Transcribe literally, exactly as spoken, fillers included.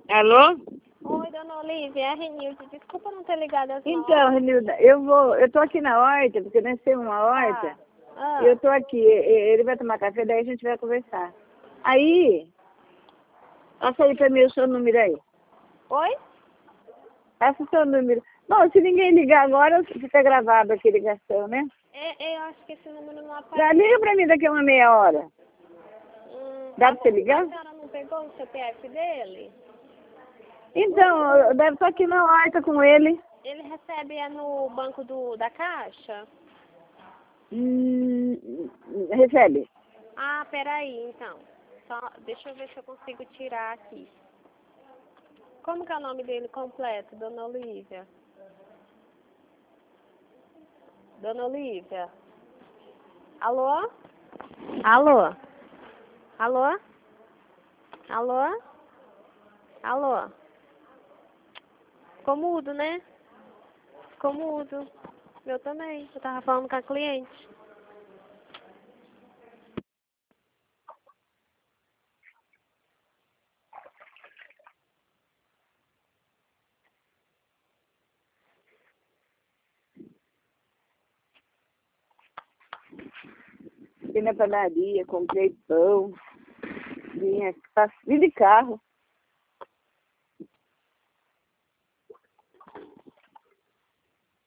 Alô? Oi, dona Olívia, é a Renilde. Desculpa não ter ligado às nove. Então, Renilda, eu vou, eu tô aqui na horta, porque nós temos uma horta, Ah. e eu tô aqui, e- ele vai tomar café, daí a gente vai conversar. Aí, passa aí pra mim o seu número aí. Oi? Passa o seu número. Bom, se ninguém ligar agora, fica gravado aqui a ligação, né? É, eu acho que esse número não Já aparece. liga pra mim daqui a uma meia hora. Hum, Dá tá pra você bom. ligar? A senhora não pegou o C P F dele? Então, eu deve estar aqui na horta com ele. Ele recebe é no banco do, da Caixa? Hum, recebe. Ah, peraí, então. Só, deixa eu ver se eu consigo tirar aqui. Como que é o nome dele completo, dona Olívia? Dona Olívia? Alô? Alô? Alô? Alô? Alô? Ficou mudo, né? Ficou mudo. Eu também. Eu tava falando com a cliente. Fui na padaria, comprei pão, vim, aqui, vim de carro.